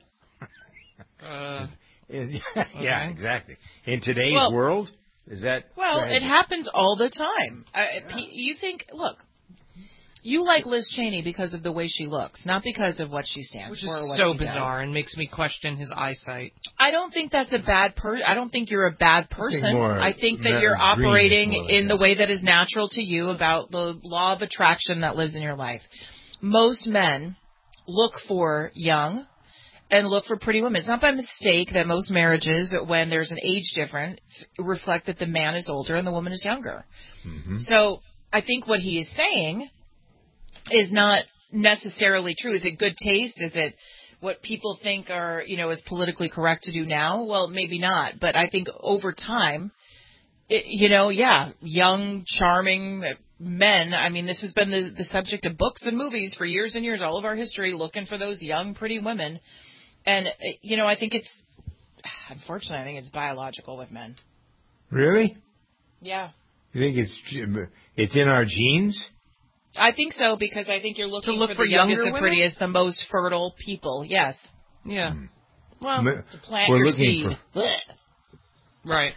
Uh, yeah, okay. exactly. In today's well, world, is that... Well, tragic? It happens all the time. Uh, yeah. You think, look, you like Liz Cheney because of the way she looks, not because of what she stands Which for or is what so she bizarre does. and makes me question his eyesight. I don't think that's a bad person. I don't think you're a bad person. I think, more I think that you're operating in the way that is natural to you about the law of attraction that lives in your life. Most men look for young and look for pretty women. It's not by mistake that most marriages, when there's an age difference, reflect that the man is older and the woman is younger. Mm-hmm. So I think what he is saying is not necessarily true. Is it good taste? Is it what people think are, you know, is politically correct to do now? Well, maybe not. But I think over time, it, you know, yeah, young, charming men. I mean, this has been the, the subject of books and movies for years and years, all of our history, looking for those young, pretty women. And, you know, I think it's, unfortunately, I think it's biological with men. Really? Yeah. You think it's it's in our genes? I think so, because I think you're looking to look for, for the youngest and women? prettiest, the most fertile people. Yes. Yeah. Hmm. Well, M- to plant We're your looking seed. For... Right.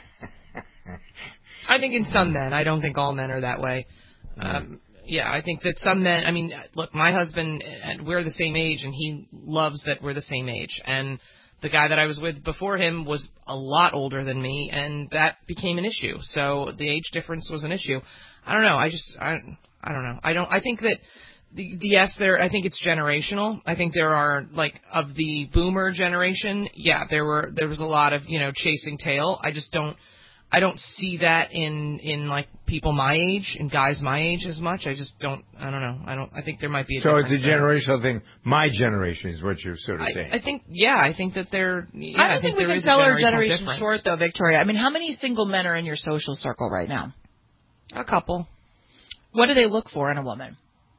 I think in some men. I don't think all men are that way. Um, yeah, I think that some men, I mean, look, my husband, we're the same age, and he loves that we're the same age. And the guy that I was with before him was a lot older than me, and that became an issue. So the age difference was an issue. I don't know. I just, I, I don't know. I don't, I think that, the, the yes, there, I think it's generational. I think there are, like, of the boomer generation, yeah, there were, there was a lot of, you know, chasing tail. I just don't, I don't see that in, in like people my age and guys my age as much. I just don't. I don't know. I don't. I think there might be a so it's a there. generational thing. My generation is what you're sort of I, saying. I think. Yeah, I think that there. Yeah, I don't I think, think we there can is sell a our generational generation difference. short, though, Victoria. I mean, how many single men are in your social circle right now? A couple. What do they look for in a woman?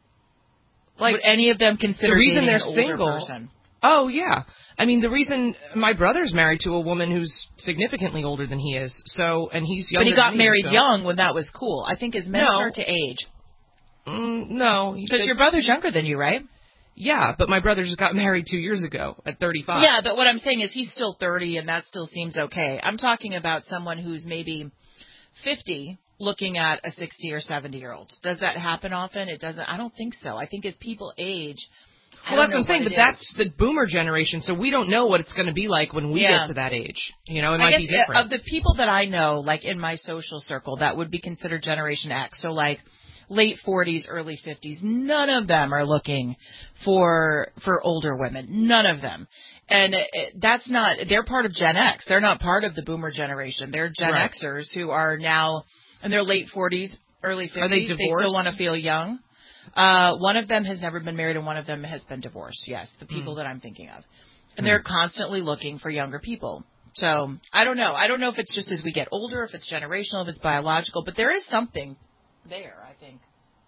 Like, would any of them consider the reason dating they're an older single? person? Oh yeah. I mean, the reason my brother's married to a woman who's significantly older than he is, so and he's younger. But he got than me, married so. young when that was cool. I think as men No. start to age. Mm, no, Because your brother's younger than you, right? Yeah, but my brother just got married two years ago at thirty-five. Yeah, but what I'm saying is he's still thirty, and that still seems okay. I'm talking about someone who's maybe fifty looking at a sixty or seventy year old. Does that happen often? It doesn't. I don't think so. I think as people age. I Well, don't that's what I'm know saying, what but it that's the boomer generation, so we don't know what it's going to be like when we Yeah. get to that age. You know, it I might guess be different. of the people that I know, like in my social circle, that would be considered Generation X. So like late forties, early fifties. None of them are looking for for older women. None of them. And it, that's not. They're part of Gen X. They're not part of the boomer generation. They're Gen Right. Xers who are now in their late forties, early fifties. Are they They divorced? still want to feel young. Uh, one of them has never been married, and one of them has been divorced. Yes, the people Mm. that I'm thinking of. And they're constantly looking for younger people. So I don't know. I don't know if it's just as we get older, if it's generational, if it's biological, but there is something there, I think.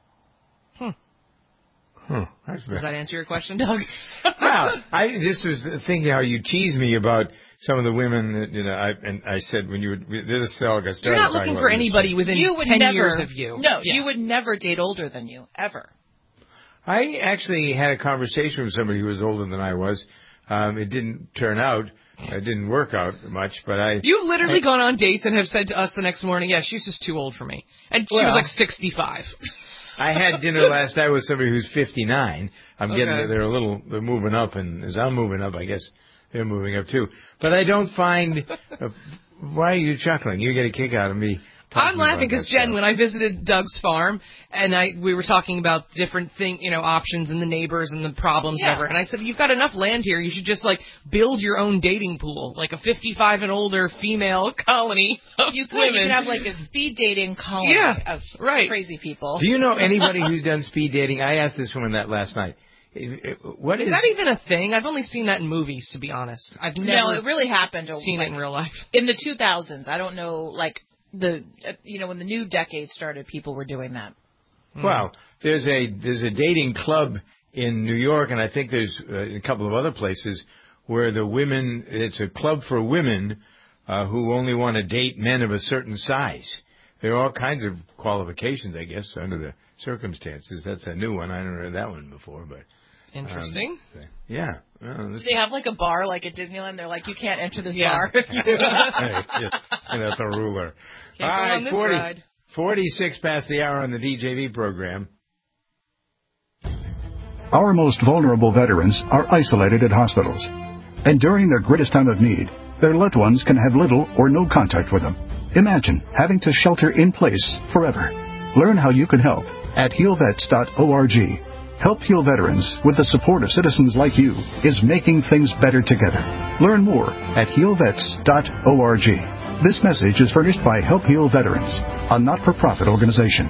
Hmm. That's Does that answer your question, Doug? Wow. I just was thinking how you teased me about some of the women that, you know, I, and I said when you would, this all got started. You're not talking looking about for this. anybody within You would ten never, years of you. No, Yeah. you would never date older than you, ever. I actually had a conversation with somebody who was older than I was. Um, it didn't turn out. It didn't work out much, but I... You've literally I, gone on dates and have said to us the next morning, yeah, she's just too old for me. And she Well, was like sixty-five. I had dinner last night with somebody who's fifty-nine. I'm getting, Okay. they're a little, they're moving up, and as I'm moving up, I guess they're moving up too. But I don't find, uh, why are you chuckling? You get a kick out of me I'm laughing because, Jen, when I visited Doug's farm, and I we were talking about different thing, you know, options and the neighbors and the problems Yeah. and whatever, and I said, you've got enough land here. You should just, like, build your own dating pool, like a fifty-five and older female colony of You could, women. you could have, like, a speed dating colony Yeah, of right. crazy people. Do you know anybody who's done speed dating? I asked this woman that last night. What is, is that even a thing? I've only seen that in movies, to be honest. I've never No, it really happened. seen like, it in real life. In the two thousands, I don't know, like, the, uh, you know, when the new decade started, people were doing that. Well, there's a there's a dating club in New York, and I think there's uh, a couple of other places where the women, it's a club for women uh, who only want to date men of a certain size. There are all kinds of qualifications, I guess, under the circumstances. That's a new one. I haven't heard that one before, but interesting. Um, yeah. Well, Do they have like a bar like at Disneyland? They're like, you can't enter this Yeah. bar if you. Hey, yes, and that's a ruler. Can't all go right, on this forty, ride. forty-six past the hour on the D J V program. Our most vulnerable veterans are isolated at hospitals, and during their greatest time of need, their loved ones can have little or no contact with them. Imagine having to shelter in place forever. Learn how you can help at heal vets dot org. Help Heal Veterans, with the support of citizens like you, is making things better together. Learn more at heal vets dot org. This message is furnished by Help Heal Veterans, a not-for-profit organization.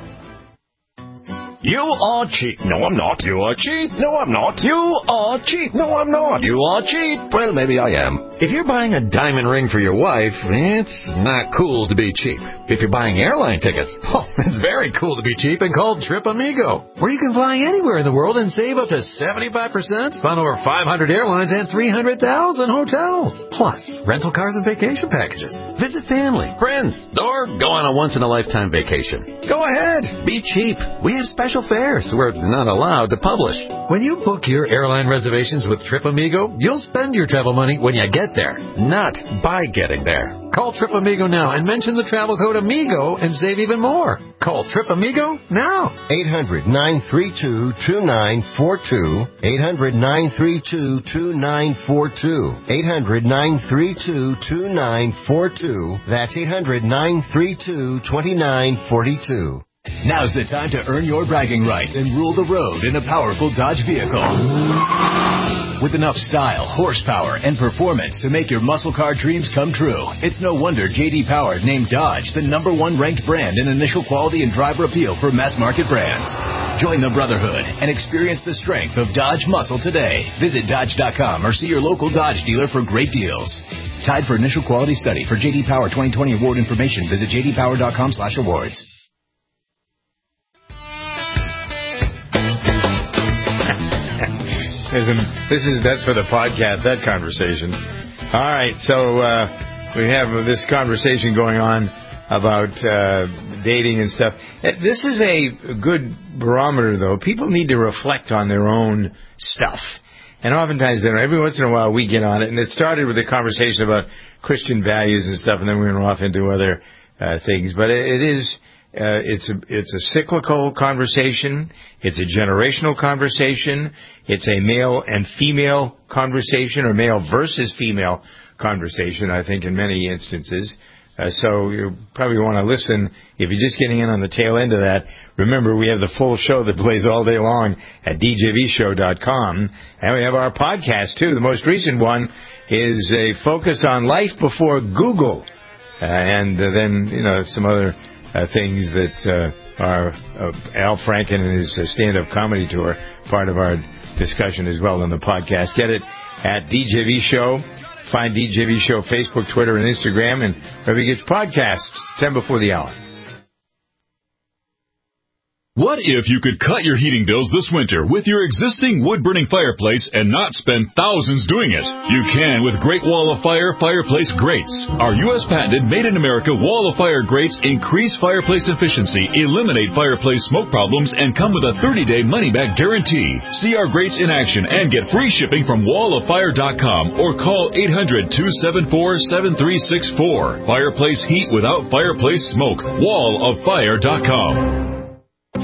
You are cheap. No, I'm not. You are cheap. No, I'm not. You are cheap. No, I'm not. You are cheap. Well, maybe I am. If you're buying a diamond ring for your wife, it's not cool to be cheap. If you're buying airline tickets, oh, it's very cool to be cheap and called Trip Amigo, where you can fly anywhere in the world and save up to seventy-five percent on over five hundred airlines and three hundred thousand hotels. Plus, rental cars and vacation packages. Visit family, friends, or go on a once-in-a-lifetime vacation. Go ahead. Be cheap. We have special fares we're not allowed to publish. When you book your airline reservations with Trip Amigo, you'll spend your travel money when you get there, not by getting there. Call Trip Amigo now and mention the travel code AMIGO and save even more. Call Trip Amigo now. eight hundred, nine three two, two nine four two. eight hundred, nine three two, two nine four two. eight hundred, nine three two, two nine four two. That's eight hundred, nine three two, two nine four two. Now's the time to earn your bragging rights and rule the road in a powerful Dodge vehicle. With enough style, horsepower, and performance to make your muscle car dreams come true, it's no wonder J D Power named Dodge the number one ranked brand in initial quality and driver appeal for mass market brands. Join the brotherhood and experience the strength of Dodge muscle today. Visit Dodge dot com or see your local Dodge dealer for great deals. Tied for initial quality study. For J D Power twenty twenty award information, visit j d power dot com slash awards. This is that's for the podcast, that conversation. All right, so uh, we have this conversation going on about uh, dating and stuff. This is a good barometer, though. People need to reflect on their own stuff. And oftentimes, then, every once in a while, we get on it. And it started with a conversation about Christian values and stuff, and then we went off into other uh, things. But it, it is... Uh, it's a it's a cyclical conversation. It's a generational conversation. It's a male and female conversation, or male versus female conversation, I think, in many instances. Uh, so you probably want to listen. If you're just getting in on the tail end of that, remember we have the full show that plays all day long at d j v show dot com. And we have our podcast, too. The most recent one is a focus on life before Google. Uh, and uh, then, you know, some other... Uh, things that uh, are uh, Al Franken and his uh, stand-up comedy tour, part of our discussion as well on the podcast. Get it at D J V Show. Find D J V Show Facebook, Twitter, and Instagram, and wherever you get your podcasts. ten before the hour. What if you could cut your heating bills this winter with your existing wood-burning fireplace and not spend thousands doing it? You can with Great Wall of Fire Fireplace Grates. Our U S patented made-in-America Wall of Fire grates increase fireplace efficiency, eliminate fireplace smoke problems, and come with a thirty-day money-back guarantee. See our grates in action and get free shipping from wall of fire dot com or call eight hundred, two seven four, seven three six four. Fireplace heat without fireplace smoke. wall of fire dot com.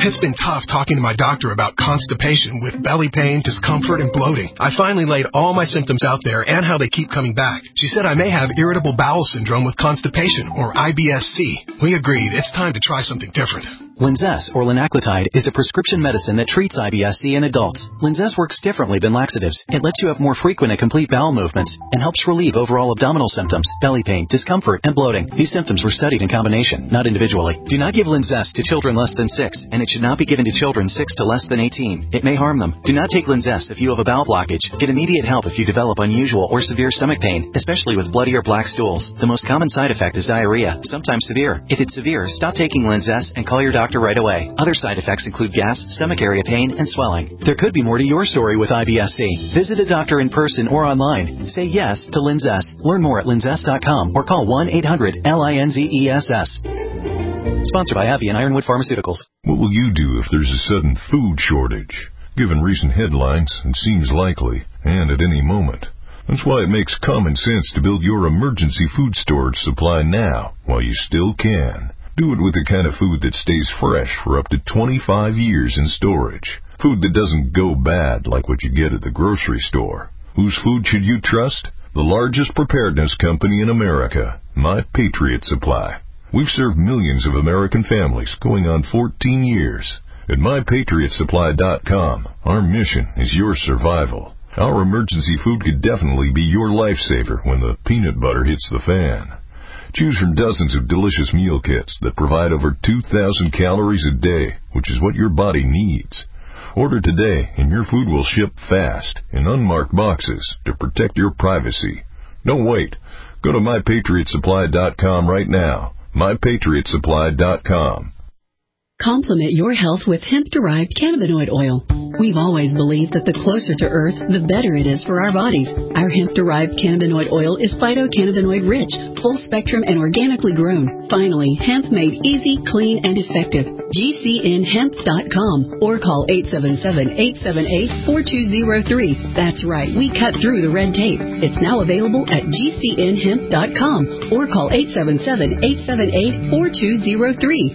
It's been tough talking to my doctor about constipation with belly pain, discomfort, and bloating. I finally laid all my symptoms out there and how they keep coming back. She said I may have irritable bowel syndrome with constipation, or I B S C. We agreed it's time to try something different. Linzess, or linaclotide, is a prescription medicine that treats I B S C in adults. Linzess works differently than laxatives. It lets you have more frequent and complete bowel movements and helps relieve overall abdominal symptoms, belly pain, discomfort, and bloating. These symptoms were studied in combination, not individually. Do not give Linzess to children less than six, and it should not be given to children six to less than eighteen. It may harm them. Do not take Linzess if you have a bowel blockage. Get immediate help if you develop unusual or severe stomach pain, especially with bloody or black stools. The most common side effect is diarrhea, sometimes severe. If it's severe, stop taking Linzess and call your doctor right away. Other side effects include gas, stomach area pain, and swelling. There could be more to your story with I B S C. Visit a doctor in person or online. Say yes to Linzess. Learn more at linzess dot com or call one eight hundred L I N Z E S S. Sponsored by AbbVie and Ironwood Pharmaceuticals. What will you do if there's a sudden food shortage? Given recent headlines, it seems likely, and at any moment. That's why it makes common sense to build your emergency food storage supply now, while you still can. Do it with the kind of food that stays fresh for up to twenty-five years in storage. Food that doesn't go bad like what you get at the grocery store. Whose food should you trust? The largest preparedness company in America, My Patriot Supply. We've served millions of American families going on fourteen years. At my patriot supply dot com, our mission is your survival. Our emergency food could definitely be your lifesaver when the peanut butter hits the fan. Choose from dozens of delicious meal kits that provide over two thousand calories a day, which is what your body needs. Order today and your food will ship fast in unmarked boxes to protect your privacy. Don't wait. Go to my patriot supply dot com right now. my patriot supply dot com. Complement your health with hemp-derived cannabinoid oil. We've always believed that the closer to Earth, the better it is for our bodies. Our hemp-derived cannabinoid oil is phytocannabinoid-rich, full-spectrum, and organically grown. Finally, hemp made easy, clean, and effective. G C N hemp dot com or call eight seven seven, eight seven eight, four two zero three. That's right, we cut through the red tape. It's now available at G C N hemp dot com or call eight seven seven, eight seven eight, four two zero three.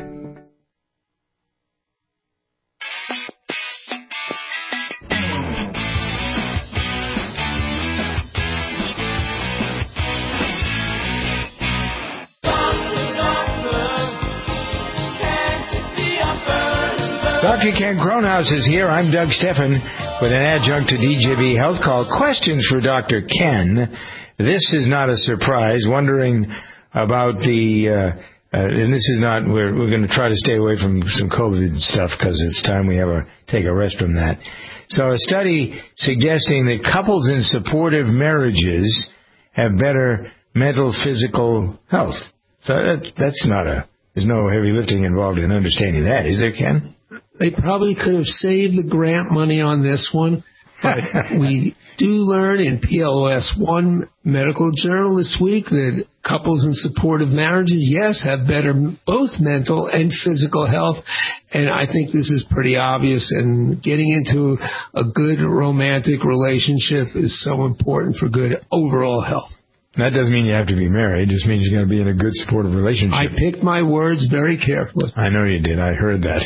Doctor Ken Kronhaus is here. I'm Doug Steffen with an adjunct to D J B Health Call. Questions for Doctor Ken. This is not a surprise. Wondering about the, uh, uh, and this is not, we're, we're going to try to stay away from some COVID stuff because it's time we have a, take a rest from that. So a study suggesting that couples in supportive marriages have better mental, physical health. So that, that's not a, there's no heavy lifting involved in understanding that, is there, Ken? They probably could have saved the grant money on this one, but we do learn in P L O S one medical journal this week that couples in supportive marriages, yes, have better both mental and physical health, and I think this is pretty obvious, and getting into a good romantic relationship is so important for good overall health. That doesn't mean you have to be married. It just means you're going to be in a good supportive relationship. I picked my words very carefully. I know you did. I heard that.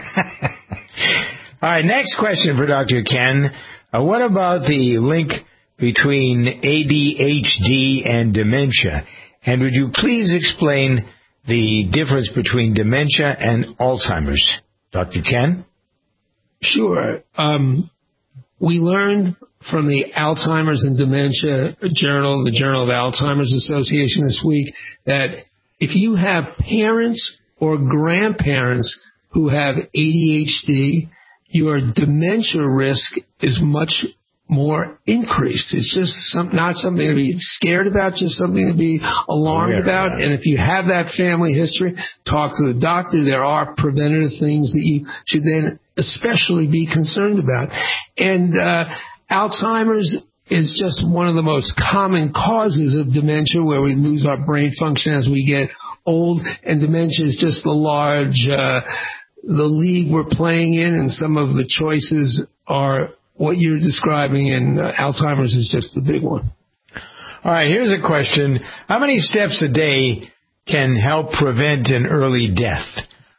All right, next question for Doctor Ken. Uh, what about the link between A D H D and dementia? And would you please explain the difference between dementia and Alzheimer's? Doctor Ken? Sure. Um, we learned from the Alzheimer's and Dementia Journal, the Journal of Alzheimer's Association this week, that if you have parents or grandparents who have A D H D, your dementia risk is much more increased. It's just some, not something to be scared about, just something to be alarmed oh, yeah, about. Yeah. And if you have that family history, talk to the doctor. There are preventative things that you should then especially be concerned about. And uh Alzheimer's is just one of the most common causes of dementia, where we lose our brain function as we get old, and dementia is just the large, uh, the league we're playing in, and some of the choices are what you're describing, and uh, Alzheimer's is just the big one. All right, here's a question. How many steps a day can help prevent an early death?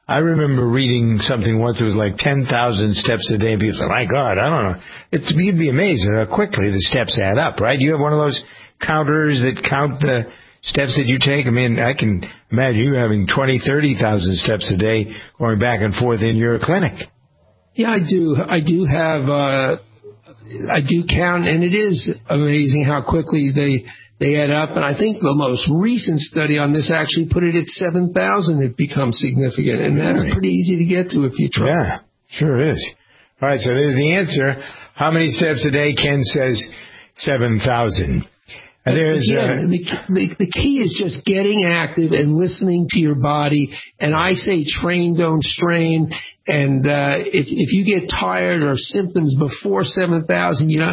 I remember reading something once. It was like ten thousand steps a day. And people said, my God, I don't know. It's, you'd be amazed at how quickly the steps add up, right? You have one of those counters that count the steps that you take. I mean, I can imagine you having twenty, thirty thousand steps a day going back and forth in your clinic. Yeah, I do. I do have, uh, I do count, and it is amazing how quickly they they add up. And I think the most recent study on this actually put it at seven thousand. It becomes significant, and that's Really? pretty easy to get to if you try. Yeah, sure is. All right, so there's the answer. How many steps a day? Ken says seven thousand. And there's Again, uh, the, the, the key is just getting active and listening to your body. And I say train, don't strain. And uh, if if you get tired or symptoms before seven thousand, you know,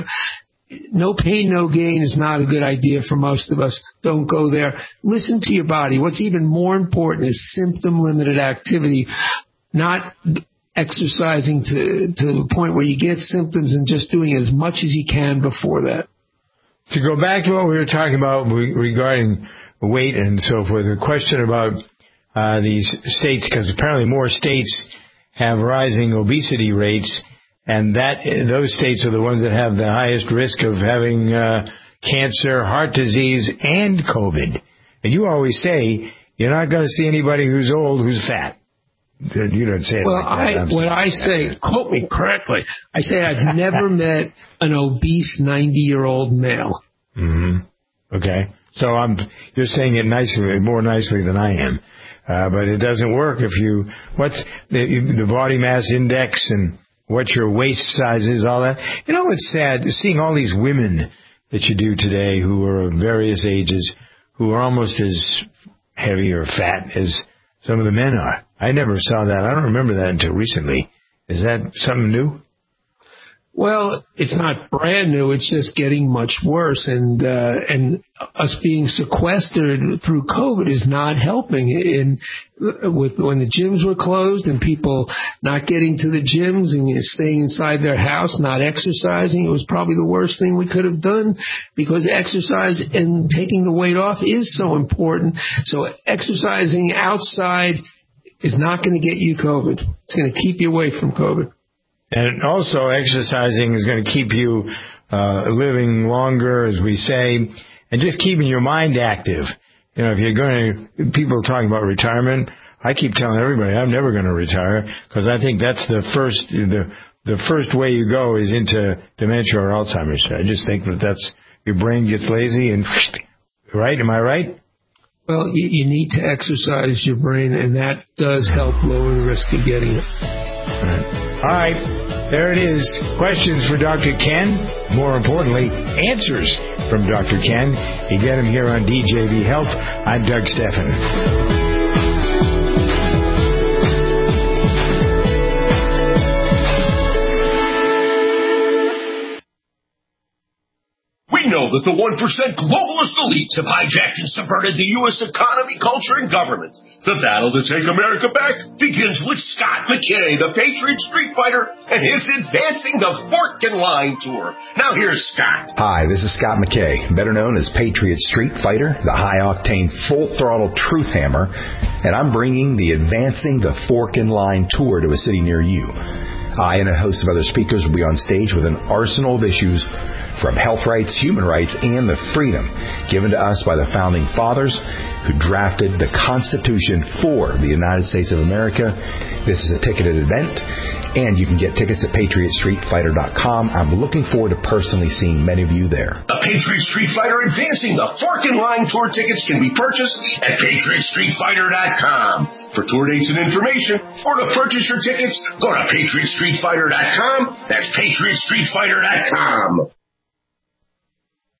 no pain, no gain is not a good idea for most of us. Don't go there. Listen to your body. What's even more important is symptom-limited activity, not exercising to, to the point where you get symptoms and just doing as much as you can before that. To go back to what we were talking about regarding weight and so forth, a question about uh, these states, because apparently more states have rising obesity rates, and that those states are the ones that have the highest risk of having uh, cancer, heart disease, and COVID. And you always say you're not going to see anybody who's old who's fat. You don't say it well, like that. I, when I say, quote me correctly, I say I've never met an obese ninety-year-old male. Mm-hmm. Okay. So I'm, you're saying it nicely, more nicely than I am. Uh, but it doesn't work if you, what's the, the body mass index and what your waist size is, all that. You know what's sad? Seeing all these women that you do today who are of various ages, who are almost as heavy or fat as some of the men are. I never saw that. I don't remember that until recently. Is that something new? Well, it's not brand new. It's just getting much worse, and uh, and us being sequestered through COVID is not helping. In with when the gyms were closed and people not getting to the gyms and staying inside their house, not exercising, it was probably the worst thing we could have done, because exercise and taking the weight off is so important. So exercising outside is not going to get you COVID. It's going to keep you away from COVID. And also exercising is going to keep you uh, living longer, as we say, and just keeping your mind active. You know, if you're going to, people are talking about retirement, I keep telling everybody I'm never going to retire, because I think that's the first, the the first way you go is into dementia or Alzheimer's. I just think that that's, your brain gets lazy and, right? Am I right? Well, you, you need to exercise your brain, and that does help lower the risk of getting it. All right. All right. There it is. Questions for Doctor Ken. More importantly, answers from Doctor Ken. You get them here on D J V Health. I'm Doug Steffen. We know that the one percent globalist elites have hijacked and subverted the U S economy, culture, and government. The battle to take America back begins with Scott McKay, the Patriot Street Fighter, and his Advancing the Fork and Line Tour. Now here's Scott. Hi, this is Scott McKay, better known as Patriot Street Fighter, the high-octane, full-throttle truth hammer, and I'm bringing the Advancing the Fork and Line Tour to a city near you. I and a host of other speakers will be on stage with an arsenal of issues from health rights, human rights, and the freedom given to us by the Founding Fathers who drafted the Constitution for the United States of America. This is a ticketed event, and you can get tickets at patriot street fighter dot com. I'm looking forward to personally seeing many of you there. The Patriot Street Fighter Advancing the Fork and Line Tour tickets can be purchased at patriot street fighter dot com. For tour dates and information, or to purchase your tickets, go to patriot street fighter dot com. That's patriot street fighter dot com.